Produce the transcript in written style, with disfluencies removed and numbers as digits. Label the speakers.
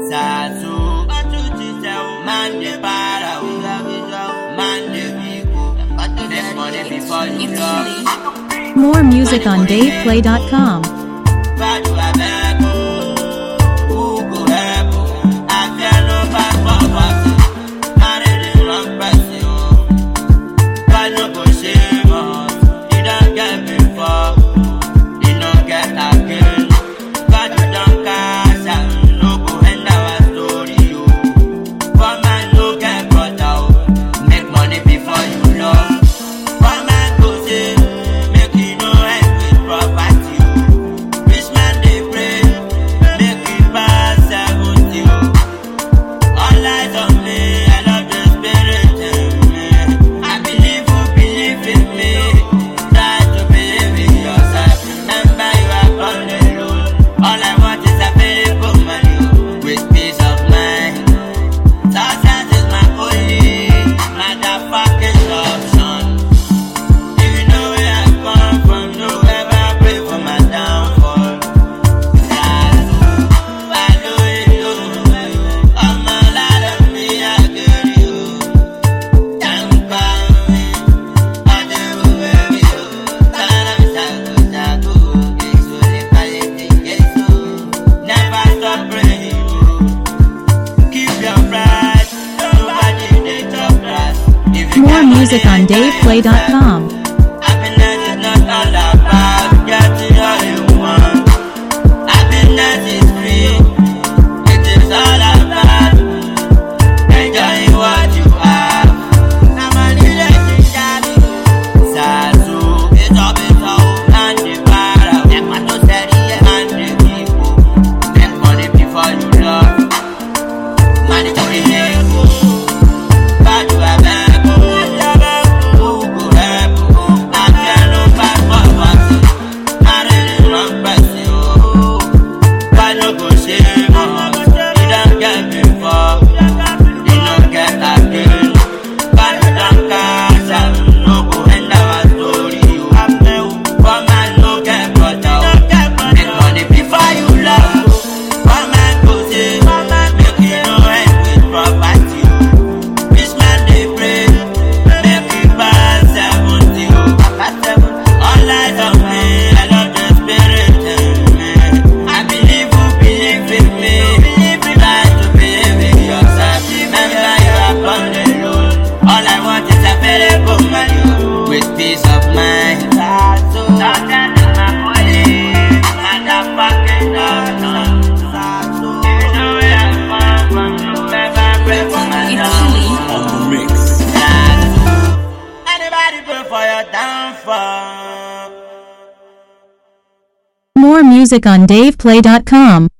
Speaker 1: Zazu, man de para, man de vivo. Make money before you love.
Speaker 2: More music on DavePlay.com. More music on DavePlay.com.
Speaker 1: Happiness is not all about getting all you want. Happiness is free. It is all about enjoying what you have. I'm a little shabby. Zazu, it's all and the para. And the people. Make money before you love. Money to be able. Bad to have. With peace of mind. Anybody pray for your downfall.
Speaker 2: More music on DavePlay.com.